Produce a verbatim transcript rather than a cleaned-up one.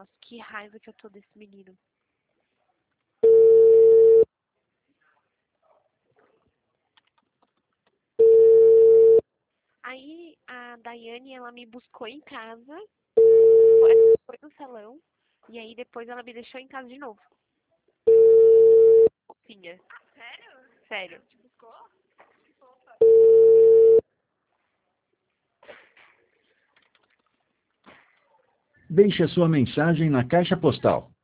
Nossa, que raiva que eu tô desse menino. Aí a Daiane, ela me buscou em casa, foi foi no salão, e aí depois ela me deixou em casa de novo. Fofinha. Sério? Sério. Te buscou? Que fofa. Deixe a sua mensagem na caixa postal